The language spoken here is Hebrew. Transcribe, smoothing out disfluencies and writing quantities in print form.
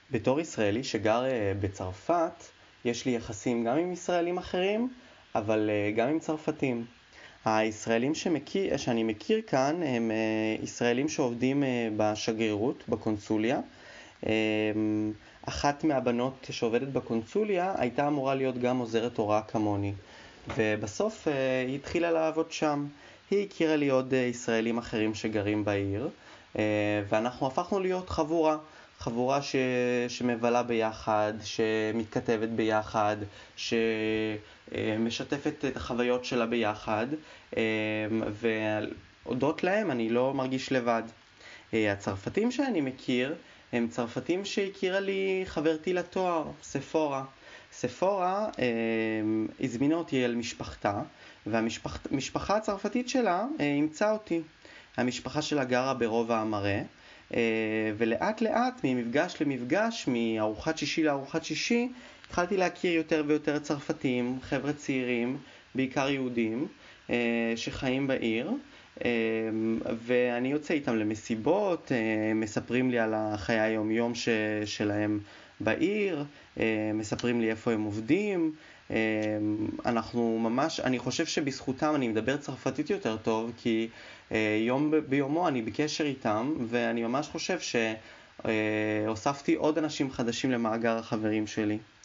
בתור ישראלי שגר בצרפת, יש לי יחסים גם עם ישראלים אחרים, אבל גם עם צרפתים. הישראלים שאני מכיר כאן הם ישראלים שעובדים בשגרירות, בקונסוליה. אחת מהבנות שעובדת בקונסוליה הייתה אמורה להיות גם עוזרת הוראה כמוני, ובסוף היא התחילה לעבוד שם. היא הכירה לי עוד ישראלים אחרים שגרים בעיר, ואנחנו הפכנו להיות חבורה שמבלה ביחד, שמתכתבת ביחד, שמשתפת את החוויות שלה ביחד, והודות להם אני לא מרגיש לבד. הצרפתים שאני מכיר הם צרפתים שהכירה לי חברתי לתואר, ספורה. ספורה הזמינה אותי אל משפחתה, והמשפחה הצרפתית שלה אימצה אותי. המשפחה שלה גרה ברובע המראה, ולאט לאט ממפגש למפגש, מארוחת שישי לארוחת שישי, התחלתי להכיר יותר ויותר צרפתים, חבר'ה צעירים, בעיקר יהודים, שחיים בעיר, ואני יוצא איתם למסיבות, מספרים לי על החיי היום-יום שלהם בעיר, מספרים לי איפה הם עובדים. אני חושב שבזכותם אני מדבר צרפתית יותר טוב, כי יום ביומו אני בקשר איתם, ואני ממש חושב שהוספתי עוד אנשים חדשים למאגר החברים שלי.